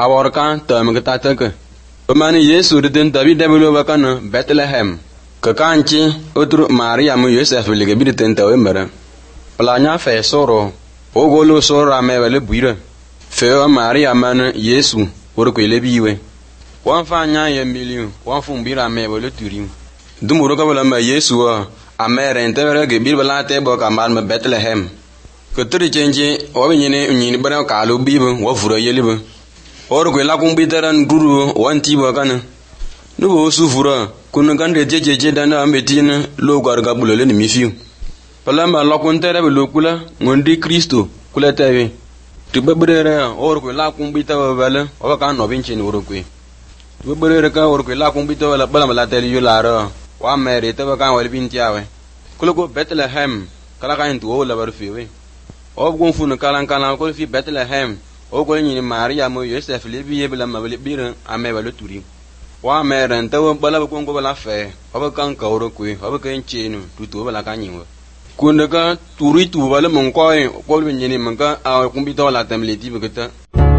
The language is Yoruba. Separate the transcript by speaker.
Speaker 1: awarkan tam ga tataka mani Yesu den David debelo bakana Bethlehem ka kanchi otru Maria mu Yosef le bi den tawe mara planya fe soro ogolo soro me wele buira fe Maria man Yesu wor ko le biwe wan fa nya ye million wan fu bira me wele turim dumuro ka wala ma Yesu a mere entere ge bir bala te bo ka man ma Bethlehem ko tri chenje o bi nyini bara ka lo bibo wo furo yelibo or ko la kun bitaran duru wanti ba kana no bo su furo kun kan de jeje dana ambetina lo garga bulole ni mifiu palamba la kun tere be lo kula ngondi Kristo kula tawe tibabrere or ko la kun bitawa bala o ka no bin chin woro ko tibabrere ka or ko la kun bitawa la bala la tele yo lara wa mere te ba kan wal bin tiawe kulo ko Bethlehem kala kan tu o la bar fiwe o gon fu no kala ko fi Bethlehem o ko ni Maria mo Yosef le biye bla ma le bira ame ba le turi wa mere ntawo bala ko ngo bala fe o ba kan ka woro ko o ba kan chenu tu to bala kan yin kundaga turi tu bala mon ko bi ni man ka a kun bi to la tam le ti ba